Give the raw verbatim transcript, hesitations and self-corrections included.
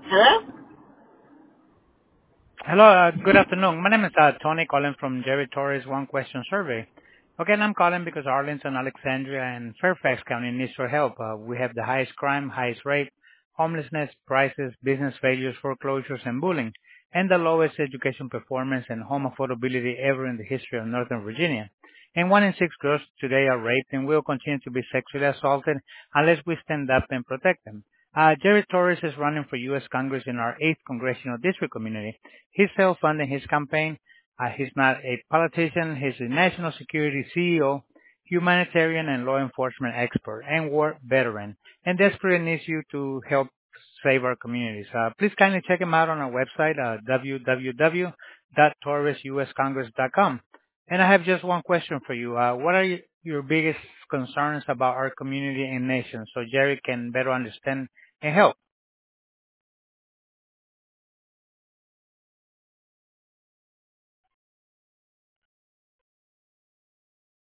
Hello? Hello, uh, good afternoon. My name is uh, Tony calling from Jerry Torres One Question Survey. Okay, and I'm calling because Arlington, Alexandria, and Fairfax County needs your help. Uh, we have the highest crime, highest rate, homelessness, prices, business failures, foreclosures, and bullying, and the lowest education performance and home affordability ever in the history of Northern Virginia. And one in six girls today are raped and will continue to be sexually assaulted unless we stand up and protect them. Uh, Jerry Torres is running for U S Congress in our eighth Congressional District community. He's self-funding his campaign. Uh, he's not a politician. He's a national security C E O, humanitarian and law enforcement expert, and war veteran, and desperately needs you to help save our communities. Uh, please kindly check him out on our website, uh, w w w dot torres u s congress dot com. And I have just one question for you. Uh, what are you, your biggest concerns about our community and nation so Jerry can better understand and help?